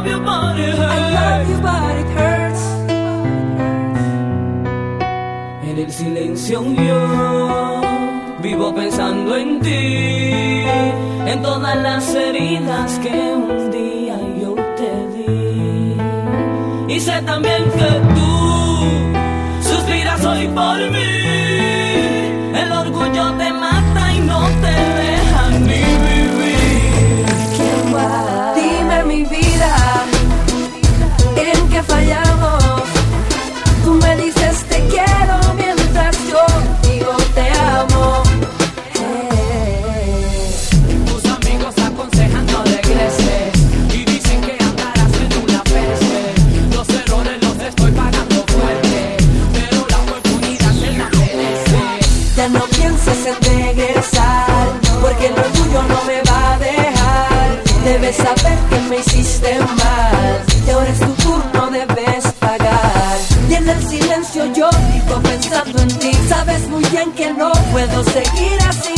love you but it hurts. I love you but it hurts. En el silencio yo vivo pensando en ti, en todas las heridas que un día yo te di. Y sé también que tú suspiras hoy por mí. El orgullo te mata y no te deja ni vivir. ¿Quién va? Dime mi vida, ¿en qué fallamos? Tú me dices te quiero mientras yo digo te amo. Tus amigos aconsejan no regreses y dicen que andarás en una peste. Los errores los estoy pagando fuerte, pero la oportunidad se la merece. Ya no pienses en regresar, porque el orgullo no me va a dejar. Debes saber que me hiciste mal, y ahora es tu turno, debes pagar. Y en el silencio yo vivo pensando en ti. Sabes muy bien que no puedo seguir así.